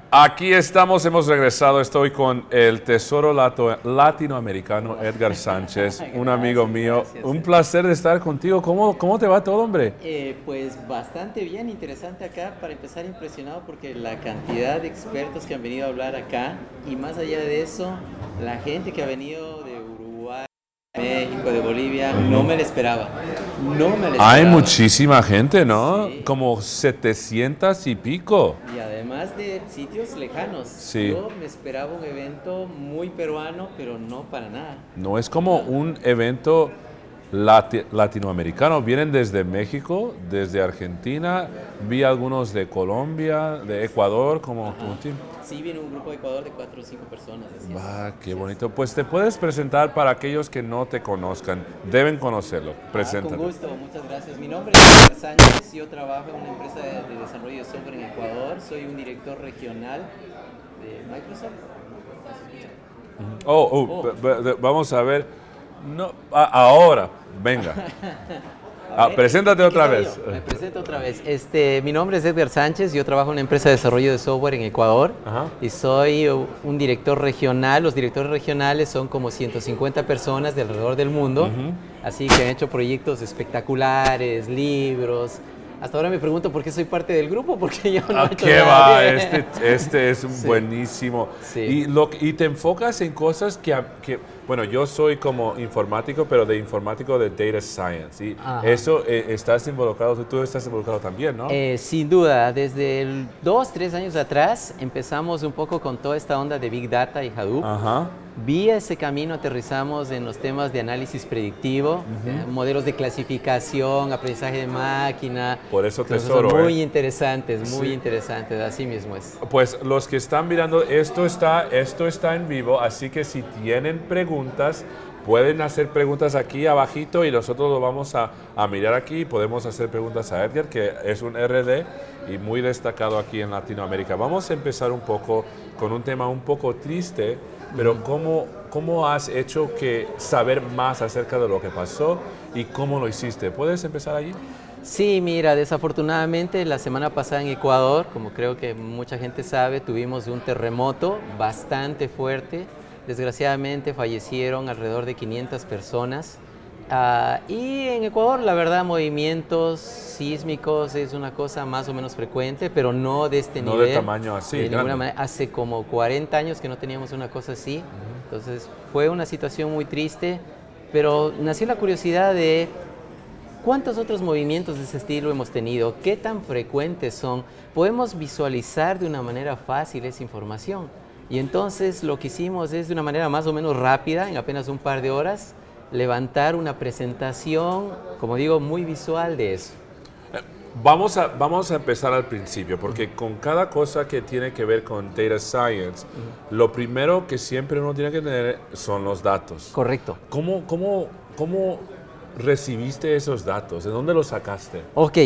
Aquí estamos, hemos regresado, estoy con el tesoro latinoamericano Edgar Sánchez, un amigo mío. Gracias, Un placer de estar contigo. ¿Cómo te va todo, hombre? Pues bastante bien, interesante acá. Para empezar, impresionado porque la cantidad de expertos que han venido a hablar acá y más allá de eso, la gente que ha venido de Uruguay, México, de Bolivia, no me la esperaba. No me la esperaba. Hay muchísima gente, ¿no? Sí. Como 700 y pico. Y además de sitios lejanos. Sí. Yo me esperaba un evento muy peruano, pero no para nada. No es como un evento latinoamericano. Vienen desde México, desde Argentina, vi algunos de Colombia, de Ecuador, como tu team. Sí, viene un grupo de Ecuador de 4 o 5 personas. Así es. Va, qué bonito. Pues te puedes presentar para aquellos que no te conozcan. Deben conocerlo. Preséntate. Con gusto, muchas gracias. Mi nombre es Edgar Sánchez, yo trabajo en una empresa de desarrollo de software en Ecuador, soy un director regional de Microsoft. Vamos a ver. No, ahora, venga. Preséntate otra vez. Me presento otra vez. Mi nombre es Edgar Sánchez, yo trabajo en una empresa de desarrollo de software en Ecuador. Ajá. Y soy un director regional. Los directores regionales son como 150 personas de alrededor del mundo, así que han hecho proyectos espectaculares, libros. Hasta ahora me pregunto por qué soy parte del grupo, porque yo no he hecho ¿Qué nada. va? Este es Sí. buenísimo. Sí. Y te enfocas en cosas bueno, yo soy como informático, pero de informático de data science. Y Ajá. eso estás involucrado, tú estás involucrado también, ¿no? Sin duda, desde 2, 3 años atrás empezamos un poco con toda esta onda de Big Data y Hadoop. Ajá. Vía ese camino aterrizamos en los temas de análisis predictivo, modelos de clasificación, aprendizaje de máquina. Por eso que son tesoro, muy interesantes, muy Sí. interesantes, así mismo es. Pues los que están mirando, esto está en vivo, así que si tienen preguntas, pueden hacer preguntas aquí abajito y nosotros lo vamos a mirar aquí. Podemos hacer preguntas a Edgar, que es un RD y muy destacado aquí en Latinoamérica. Vamos a empezar un poco con un tema un poco triste, pero ¿cómo has hecho que saber más acerca de lo que pasó y cómo lo hiciste? ¿Puedes empezar allí? Sí, mira, desafortunadamente la semana pasada en Ecuador, como creo que mucha gente sabe, tuvimos un terremoto bastante fuerte. Desgraciadamente fallecieron alrededor de 500 personas. Y en Ecuador, la verdad, movimientos sísmicos es una cosa más o menos frecuente, pero no de este nivel. No de tamaño así, De ninguna grande. manera. Hace como 40 años que no teníamos una cosa así. Entonces fue una situación muy triste, pero nació la curiosidad de ¿cuántos otros movimientos de ese estilo hemos tenido? ¿Qué tan frecuentes son? Podemos visualizar de una manera fácil esa información. Y entonces lo que hicimos es de una manera más o menos rápida, en apenas un par de horas, levantar una presentación, como digo, muy visual de eso. Vamos a empezar al principio, porque con cada cosa que tiene que ver con data science, lo primero que siempre uno tiene que tener son los datos. Correcto. ¿Cómo recibiste esos datos? ¿De dónde los sacaste? Ok,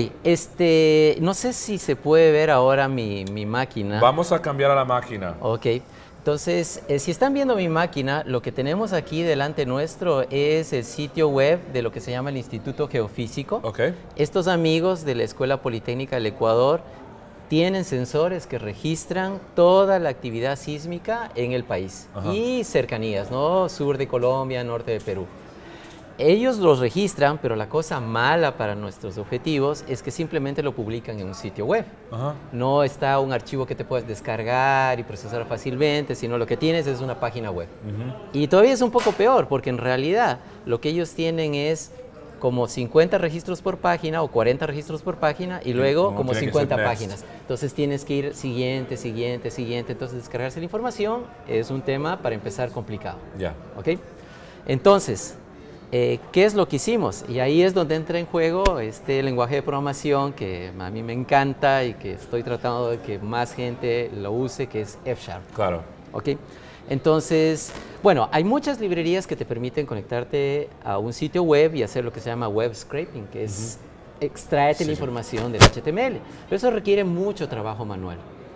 no sé si se puede ver ahora mi máquina. Vamos a cambiar a la máquina. Ok, entonces, si están viendo mi máquina, lo que tenemos aquí delante nuestro es el sitio web de lo que se llama el Instituto Geofísico. Ok. Estos amigos de la Escuela Politécnica del Ecuador tienen sensores que registran toda la actividad sísmica en el país. Ajá. Y cercanías, ¿no? Sur de Colombia, norte de Perú. Ellos los registran, pero la cosa mala para nuestros objetivos es que simplemente lo publican en un sitio web. Ajá. No está un archivo que te puedas descargar y procesar fácilmente, sino lo que tienes es una página web. Y todavía es un poco peor, porque en realidad lo que ellos tienen es como 50 registros por página o 40 registros por página y luego como 50 páginas. Entonces tienes que ir siguiente. Entonces descargarse la información es un tema para empezar complicado. Ya. ¿Ok? Entonces, ¿qué es lo que hicimos? Y ahí es donde entra en juego este lenguaje de programación que a mí me encanta y que estoy tratando de que más gente lo use, que es F#. Claro. ¿Ok? Entonces, bueno, hay muchas librerías que te permiten conectarte a un sitio web y hacer lo que se llama web scraping, que es extraerte la información del HTML. Pero eso requiere mucho trabajo manual.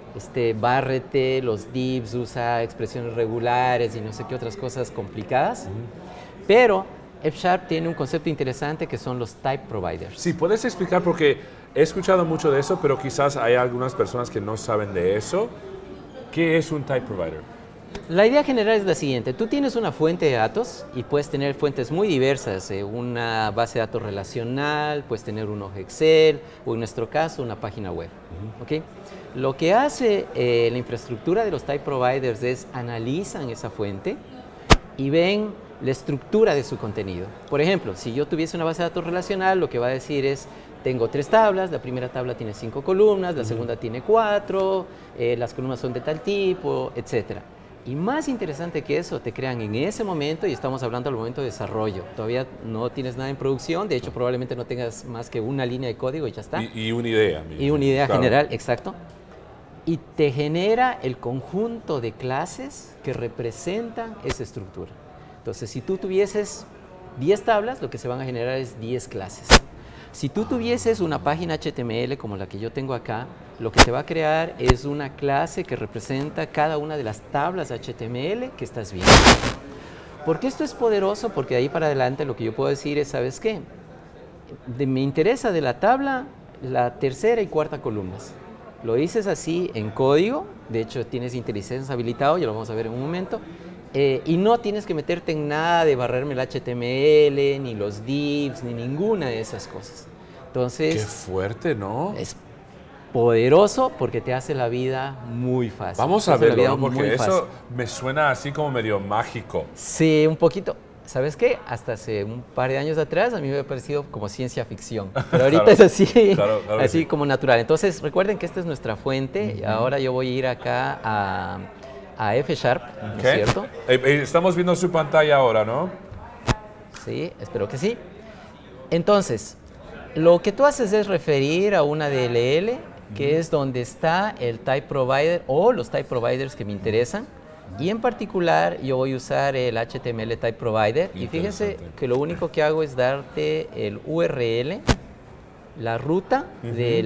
Bárrete, los divs, usa expresiones regulares y no sé qué otras cosas complicadas. Pero F# tiene un concepto interesante que son los type providers. Sí, puedes explicar porque he escuchado mucho de eso, pero quizás hay algunas personas que no saben de eso. ¿Qué es un type provider? La idea general es la siguiente. Tú tienes una fuente de datos y puedes tener fuentes muy diversas. Una base de datos relacional, puedes tener un hoja Excel o en nuestro caso una página web. ¿Okay? Lo que hace la infraestructura de los type providers es analizan esa fuente y ven la estructura de su contenido. Por ejemplo, si yo tuviese una base de datos relacional, lo que va a decir es, tengo 3 tablas, la primera tabla tiene 5 columnas, la segunda tiene 4, las columnas son de tal tipo, etcétera. Y más interesante que eso, te crean en ese momento, y estamos hablando al momento de desarrollo. Todavía no tienes nada en producción, de hecho probablemente no tengas más que una línea de código y ya está. Y una idea. Y una idea general, exacto. Y te genera el conjunto de clases que representan esa estructura. Entonces, si tú tuvieses 10 tablas, lo que se van a generar es 10 clases. Si tú tuvieses una página HTML como la que yo tengo acá, lo que te va a crear es una clase que representa cada una de las tablas HTML que estás viendo. ¿Por qué esto es poderoso? Porque de ahí para adelante lo que yo puedo decir es, ¿sabes qué? Me interesa de la tabla la tercera y cuarta columnas. Lo dices así en código, de hecho tienes IntelliSense habilitado, ya lo vamos a ver en un momento, y no tienes que meterte en nada de barrerme el HTML, ni los divs, ni ninguna de esas cosas. Entonces, qué fuerte, ¿no? Es poderoso porque te hace la vida muy fácil. Vamos a verlo, ¿no? Porque eso me suena así como medio mágico. Sí, un poquito. ¿Sabes qué? Hasta hace un par de años atrás a mí me había parecido como ciencia ficción, pero ahorita claro, es así, claro, así sí. como natural. Entonces, recuerden que esta es nuestra fuente. Ahora yo voy a ir acá a F#, ¿no es cierto? Estamos viendo su pantalla ahora, ¿no? Sí, espero que sí. Entonces, lo que tú haces es referir a una DLL, que es donde está el type provider o los type providers que me interesan. Y en particular yo voy a usar el HTML Type Provider y fíjense que lo único que hago es darte el URL, la ruta de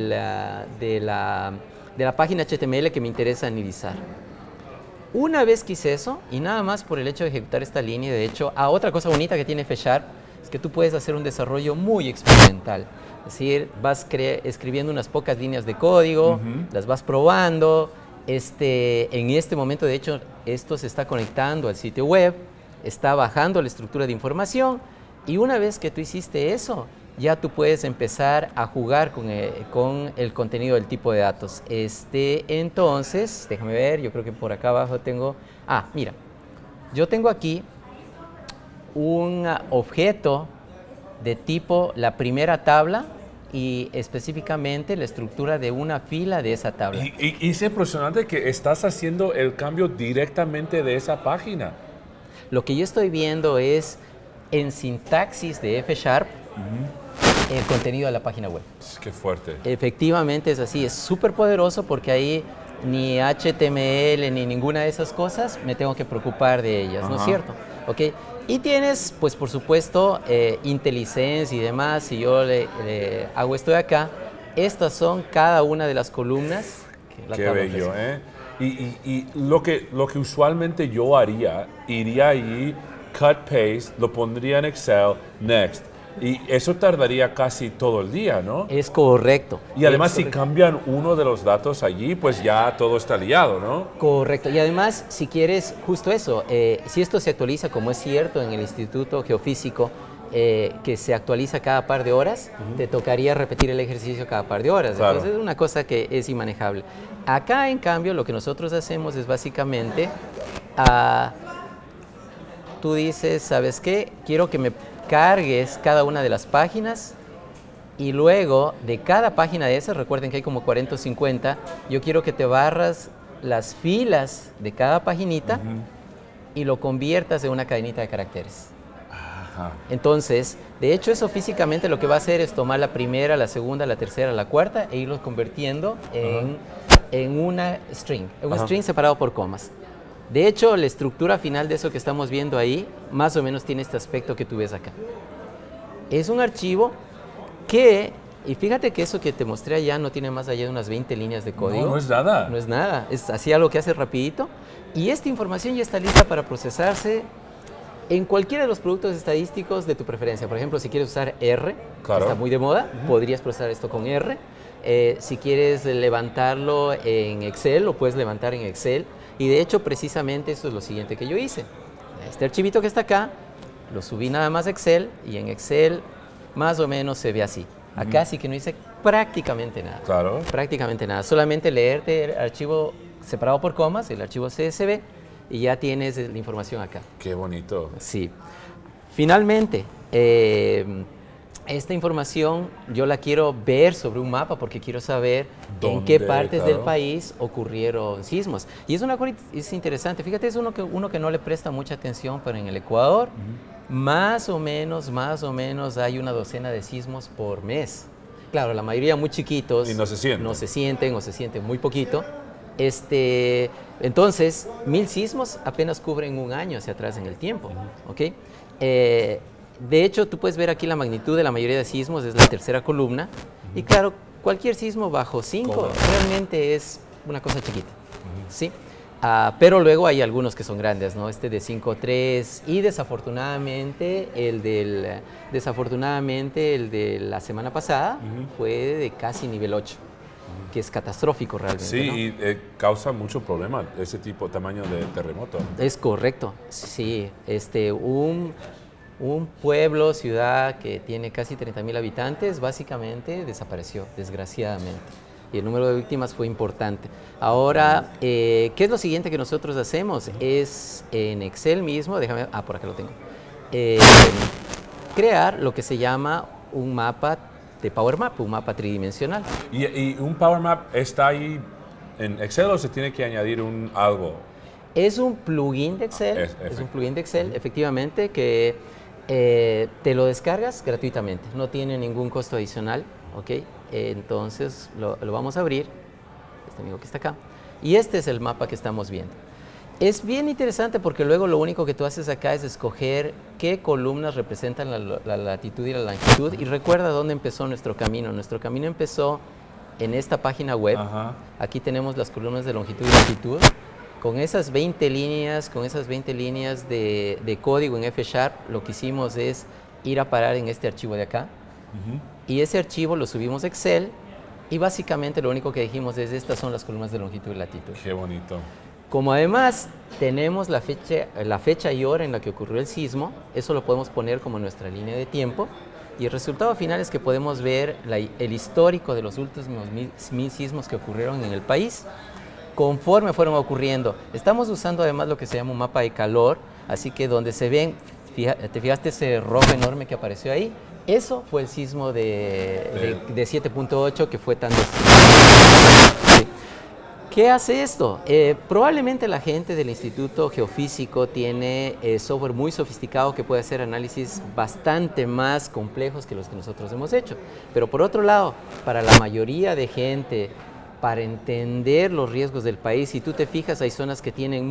la página HTML que me interesa analizar. Una vez que hice eso, y nada más por el hecho de ejecutar esta línea, de hecho, otra cosa bonita que tiene F# es que tú puedes hacer un desarrollo muy experimental. Es decir, vas escribiendo unas pocas líneas de código, las vas probando. En este momento, de hecho, esto se está conectando al sitio web, está bajando la estructura de información y una vez que tú hiciste eso, ya tú puedes empezar a jugar con el contenido del tipo de datos. Entonces, déjame ver, yo creo que por acá abajo tengo... mira, yo tengo aquí un objeto de tipo la primera tabla y específicamente la estructura de una fila de esa tabla. Y es impresionante que estás haciendo el cambio directamente de esa página. Lo que yo estoy viendo es en sintaxis de F# el contenido de la página web. Qué fuerte. Efectivamente es así, es súper poderoso porque ahí ni HTML ni ninguna de esas cosas me tengo que preocupar de ellas, ¿no es cierto? ¿Okay? Y tienes, pues por supuesto, IntelliSense y demás. Si yo le hago esto de acá, estas son cada una de las columnas. Qué bello, ¿eh? Y lo que usualmente yo haría, iría ahí, cut, paste, lo pondría en Excel, next. Y eso tardaría casi todo el día, ¿no? Es correcto. Y además, si cambian uno de los datos allí, pues ya todo está liado, ¿no? Correcto. Y además, si quieres, justo eso, si esto se actualiza, como es cierto en el Instituto Geofísico, que se actualiza cada par de horas, te tocaría repetir el ejercicio cada par de horas. Claro. Entonces, es una cosa que es inmanejable. Acá, en cambio, lo que nosotros hacemos es básicamente, tú dices, ¿sabes qué? Quiero que me cargues cada una de las páginas y luego de cada página de esas, recuerden que hay como 40 o 50, yo quiero que te barras las filas de cada paginita y lo conviertas en una cadenita de caracteres. Entonces, de hecho, eso físicamente lo que va a hacer es tomar la primera, la segunda, la tercera, la cuarta e irlos convirtiendo en una string, un string separado por comas. De hecho, la estructura final de eso que estamos viendo ahí, más o menos tiene este aspecto que tú ves acá. Es un archivo que, y fíjate que eso que te mostré allá no tiene más allá de unas 20 líneas de código. No, no es nada. No es nada, es así algo que hace rapidito. Y esta información ya está lista para procesarse en cualquiera de los productos estadísticos de tu preferencia. Por ejemplo, si quieres usar R, que está muy de moda, podrías procesar esto con R. Si quieres levantarlo en Excel, lo puedes levantar en Excel. Y de hecho, precisamente eso es lo siguiente que yo hice. Este archivito que está acá, lo subí nada más a Excel y en Excel más o menos se ve así. Acá sí que no hice prácticamente nada. Claro. Prácticamente nada. Solamente leerte el archivo separado por comas, el archivo CSV, y ya tienes la información acá. Qué bonito. Sí. Finalmente, esta información yo la quiero ver sobre un mapa porque quiero saber en qué partes del país ocurrieron sismos. Y es una cosa interesante. Fíjate, es uno que no le presta mucha atención, pero en el Ecuador más o menos hay una docena de sismos por mes. Claro, la mayoría muy chiquitos. Y no se sienten. No se sienten o se sienten muy poquito. Entonces, 1000 sismos apenas cubren un año hacia atrás en el tiempo. ¿Ok? De hecho, tú puedes ver aquí la magnitud de la mayoría de sismos, es la tercera columna. Y claro, cualquier sismo bajo 5 realmente es una cosa chiquita. ¿Sí? Pero luego hay algunos que son grandes, ¿no? Este de 5.3 y desafortunadamente el de la semana pasada fue de casi nivel 8, que es catastrófico realmente. Sí, ¿no? y causa mucho problema ese tamaño de terremoto. Es correcto, sí. Un pueblo, ciudad que tiene casi 30.000 habitantes, básicamente desapareció, desgraciadamente. Y el número de víctimas fue importante. Ahora, ¿qué es lo siguiente que nosotros hacemos? Es en Excel mismo, déjame, por acá lo tengo, crear lo que se llama un mapa de Power Map, un mapa tridimensional. ¿Y un Power Map está ahí en Excel o se tiene que añadir algo? Es un plugin de Excel, es un plugin de Excel, efectivamente, que te lo descargas gratuitamente, no tiene ningún costo adicional, ¿ok? Entonces lo vamos a abrir, este amigo que está acá, y este es el mapa que estamos viendo. Es bien interesante porque luego lo único que tú haces acá es escoger qué columnas representan la latitud y la longitud, y recuerda dónde empezó nuestro camino. Nuestro camino empezó en esta página web. Aquí tenemos las columnas de longitud y latitud. Con esas 20 líneas, de código en F#, lo que hicimos es ir a parar en este archivo de acá. Y ese archivo lo subimos a Excel y básicamente lo único que dijimos es estas son las columnas de longitud y latitud. Qué bonito. Como además tenemos la fecha y hora en la que ocurrió el sismo, eso lo podemos poner como nuestra línea de tiempo. Y el resultado final es que podemos ver el histórico de los últimos 1000 sismos que ocurrieron en el país, conforme fueron ocurriendo. Estamos usando además lo que se llama un mapa de calor, así que donde se ven, ¿te fijaste ese rojo enorme que apareció ahí? Eso fue el sismo de 7.8 que fue tan destructivo. ¿Qué hace esto? Probablemente la gente del Instituto Geofísico tiene software muy sofisticado que puede hacer análisis bastante más complejos que los que nosotros hemos hecho. Pero por otro lado, para la mayoría de gente, para entender los riesgos del país, si tú te fijas, hay zonas que tienen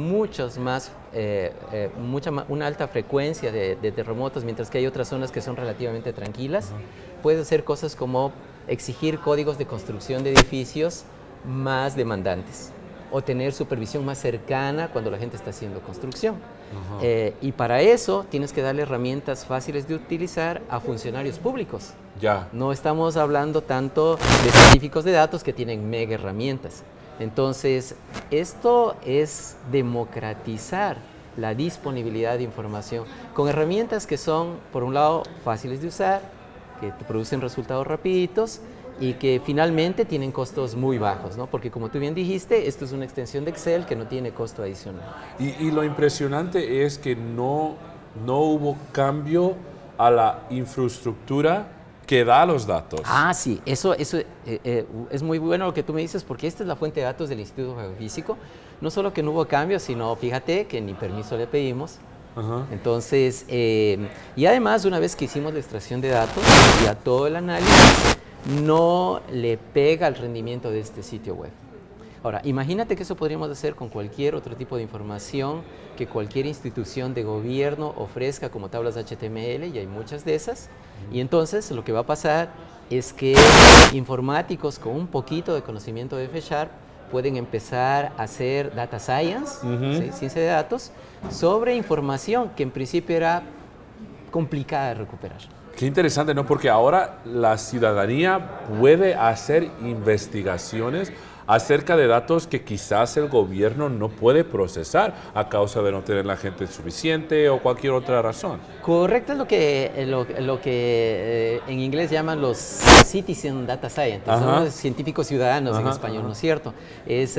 una alta frecuencia de terremotos, mientras que hay otras zonas que son relativamente tranquilas. Puedes hacer cosas como exigir códigos de construcción de edificios más demandantes o tener supervisión más cercana cuando la gente está haciendo construcción. Y para eso tienes que darle herramientas fáciles de utilizar a funcionarios públicos. No estamos hablando tanto de científicos de datos que tienen mega herramientas. Entonces, esto es democratizar la disponibilidad de información con herramientas que son, por un lado, fáciles de usar, que te producen resultados rapiditos y que finalmente tienen costos muy bajos, ¿no? Porque como tú bien dijiste, esto es una extensión de Excel que no tiene costo adicional. Y lo impresionante es que no hubo cambio a la infraestructura que da los datos. Sí, eso es muy bueno lo que tú me dices, porque esta es la fuente de datos del Instituto Geofísico. No solo que no hubo cambio, sino fíjate que ni permiso le pedimos. Entonces, y además, una vez que hicimos la extracción de datos y a todo el análisis, no le pega al rendimiento de este sitio web. Ahora, imagínate que eso podríamos hacer con cualquier otro tipo de información que cualquier institución de gobierno ofrezca, como tablas HTML, y hay muchas de esas. Y entonces lo que va a pasar es que informáticos con un poquito de conocimiento de F# pueden empezar a hacer data science, ¿sí? Ciencia de datos, sobre información que en principio era complicada de recuperar. Qué interesante, ¿no? Porque ahora la ciudadanía puede hacer investigaciones acerca de datos que quizás el gobierno no puede procesar a causa de no tener la gente suficiente o cualquier otra razón. Correcto, es lo que en inglés llaman los citizen data scientists, son los científicos ciudadanos en español, ¿no es cierto? Es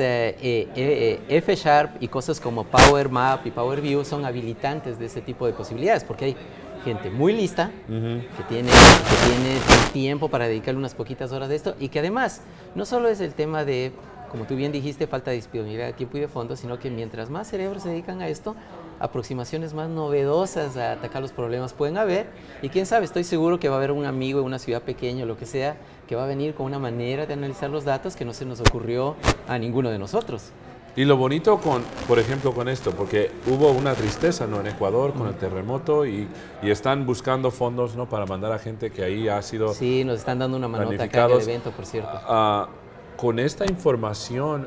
F# y cosas como Power Map y Power View son habilitantes de ese tipo de posibilidades, porque hay gente muy lista, que tiene tiempo para dedicarle unas poquitas horas de esto, y que además no solo es el tema de, como tú bien dijiste, falta de disponibilidad de tiempo y de fondos, sino que mientras más cerebros se dedican a esto, aproximaciones más novedosas a atacar los problemas pueden haber, y quién sabe, estoy seguro que va a haber un amigo en una ciudad pequeña o lo que sea, que va a venir con una manera de analizar los datos que no se nos ocurrió a ninguno de nosotros. Y lo bonito por ejemplo, con esto, porque hubo una tristeza, ¿no? En Ecuador con el terremoto y están buscando fondos, ¿no? Para mandar a gente que ahí ha sido... Sí, nos están dando una manota acá en el evento, por cierto. Con esta información,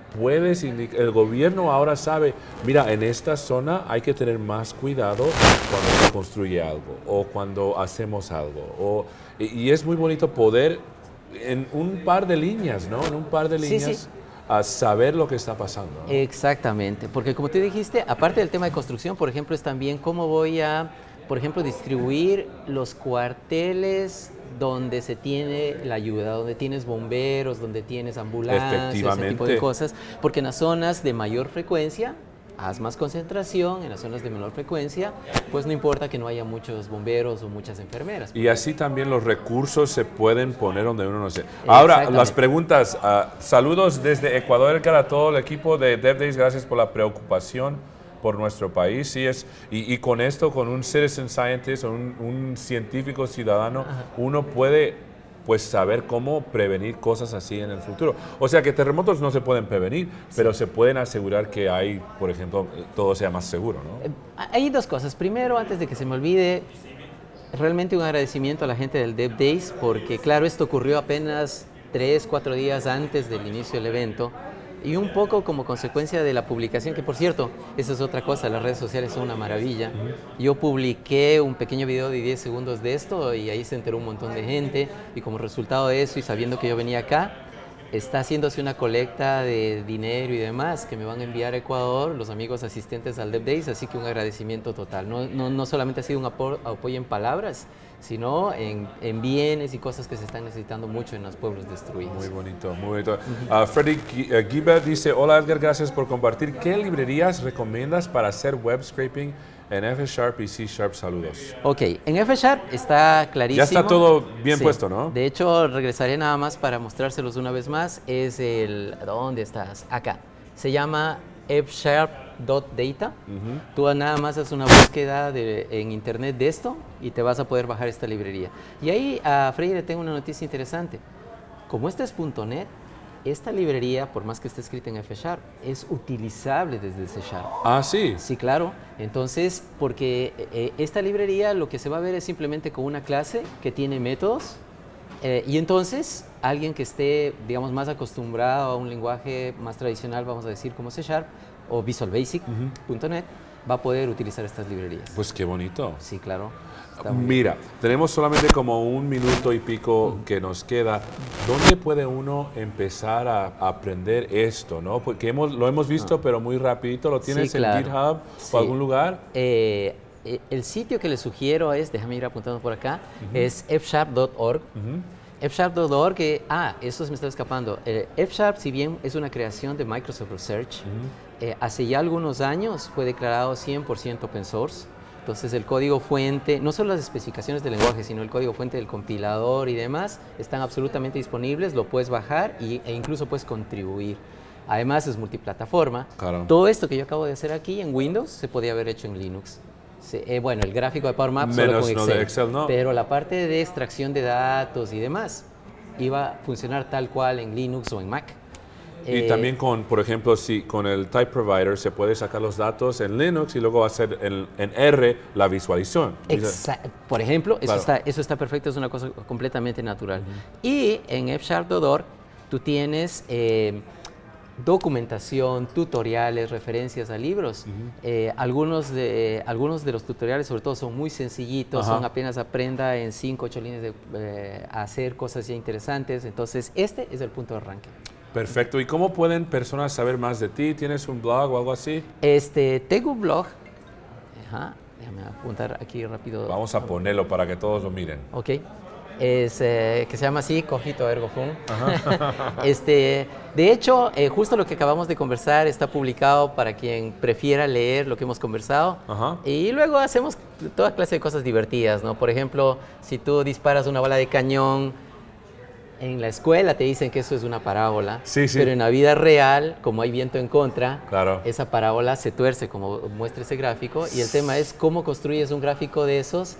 el gobierno ahora sabe, mira, en esta zona hay que tener más cuidado cuando se construye algo o cuando hacemos algo. Y es muy bonito poder, en un par de líneas, ¿no? En un par de líneas... Sí, sí. A saber lo que está pasando, ¿no? Exactamente, porque como te dijiste, aparte del tema de construcción, por ejemplo, es también cómo voy a, por ejemplo, distribuir los cuarteles donde se tiene la ayuda, donde tienes bomberos, donde tienes ambulancias, ese tipo de cosas, porque en las zonas de mayor frecuencia haz más concentración, en las zonas de menor frecuencia, pues no importa que no haya muchos bomberos o muchas enfermeras. Y así también los recursos se pueden poner donde uno no sé. Ahora, las preguntas. Saludos desde Ecuador, a todo el equipo de DevDays. Gracias por la preocupación por nuestro país. Sí, y con esto, con un citizen scientist o un científico ciudadano, uno puede pues saber cómo prevenir cosas así en el futuro. O sea que terremotos no se pueden prevenir, pero se pueden asegurar que hay, por ejemplo, todo sea más seguro, ¿no? Hay dos cosas. Primero, antes de que se me olvide, realmente un agradecimiento a la gente del DevDays, porque claro, esto ocurrió apenas 3, 4 días antes del inicio del evento, y un poco como consecuencia de la publicación, que por cierto, esa es otra cosa, las redes sociales son una maravilla. Yo publiqué un pequeño video de 10 segundos de esto y ahí se enteró un montón de gente, y como resultado de eso y sabiendo que yo venía acá, está haciéndose una colecta de dinero y demás que me van a enviar a Ecuador los amigos asistentes al DevDays, así que un agradecimiento total. No solamente ha sido un apoyo en palabras, sino en bienes y cosas que se están necesitando mucho en los pueblos destruidos. Muy bonito, muy bonito. Freddy Gibbert dice, hola Edgar, gracias por compartir. ¿Qué librerías recomiendas para hacer web scraping en F# y C#? Saludos. Ok, en F# está clarísimo. Ya está todo bien puesto, ¿no? De hecho, regresaré nada más para mostrárselos una vez más. Es ¿dónde estás? Acá. Se llama F#.data. Tú nada más haces una búsqueda en internet de esto y te vas a poder bajar esta librería. Y ahí a Freddy le tengo una noticia interesante. Como este es .NET, esta librería, por más que esté escrita en F#, es utilizable desde C#. Ah, sí. Sí, claro. Entonces, porque esta librería lo que se va a ver es simplemente con una clase que tiene métodos, y entonces alguien que esté, digamos, más acostumbrado a un lenguaje más tradicional, vamos a decir como C# o Visual Basic.NET, va a poder utilizar estas librerías. Pues qué bonito. Sí, claro. Mira, tenemos solamente como 1 minuto y pico que nos queda. ¿Dónde puede uno empezar a aprender esto, no? Porque lo hemos visto, pero muy rapidito. ¿Lo tienes en GitHub o algún lugar? El sitio que les sugiero es, déjame ir apuntando por acá, es fsharp.org. Fsharp.org, eso se me está escapando. F#, si bien es una creación de Microsoft Research, hace ya algunos años fue declarado 100% open source. Entonces el código fuente, no solo las especificaciones del lenguaje, sino el código fuente del compilador y demás, están absolutamente disponibles, lo puedes bajar e incluso puedes contribuir. Además es multiplataforma. Claro. Todo esto que yo acabo de hacer aquí en Windows se podía haber hecho en Linux. Bueno, el gráfico de Power Map solo con Excel, de Excel, ¿no? Pero la parte de extracción de datos y demás iba a funcionar tal cual en Linux o en Mac. Y también por ejemplo, si con el Type Provider se puede sacar los datos en Linux y luego hacer en R la visualización. Por ejemplo, eso está perfecto, es una cosa completamente natural. Y en fsharp.org tú tienes documentación, tutoriales, referencias a libros. Algunos de los tutoriales, sobre todo, son muy sencillitos, son apenas aprenda en 5 o 8 líneas a hacer cosas ya interesantes. Entonces, este es el punto de arranque. Perfecto. ¿Y cómo pueden personas saber más de ti? ¿Tienes un blog o algo así? Tengo un blog. Déjame apuntar aquí rápido. Vamos a ponerlo para que todos lo miren. Ok. Que se llama así, Cogito Ergo Fum. De hecho, justo lo que acabamos de conversar está publicado para quien prefiera leer lo que hemos conversado. Y luego hacemos toda clase de cosas divertidas, ¿no? Por ejemplo, si tú disparas una bala de cañón, en la escuela te dicen que eso es una parábola, pero en la vida real, como hay viento en contra, esa parábola se tuerce, como muestra ese gráfico, y el tema es cómo construyes un gráfico de esos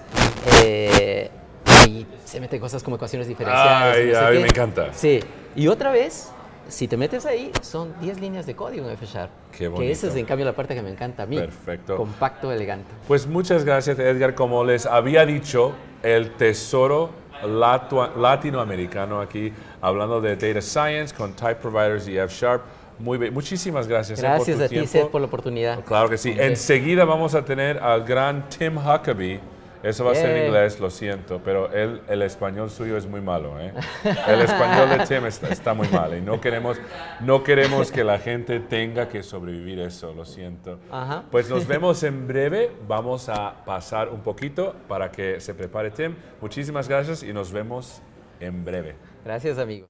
y se meten cosas como ecuaciones diferenciales. Ay, me encanta. Sí, y otra vez, si te metes ahí, son 10 líneas de código en F#. Qué bonito. Que esa es, en cambio, la parte que me encanta a mí. Perfecto. Compacto, elegante. Pues muchas gracias, Edgar. Como les había dicho, el tesoro latinoamericano aquí, hablando de Data Science con Type Providers y F#. Muy bien. Muchísimas gracias, gracias por tu a tiempo. ti, Seth, por la oportunidad. Claro que sí. Enseguida vamos a tener al gran Tim Huckabee. Eso va a ser en inglés, lo siento, pero el español suyo es muy malo, ¿eh? El español de Tim está muy mal y no queremos que la gente tenga que sobrevivir eso, lo siento. Pues nos vemos en breve, vamos a pasar un poquito para que se prepare Tim. Muchísimas gracias y nos vemos en breve. Gracias, amigo.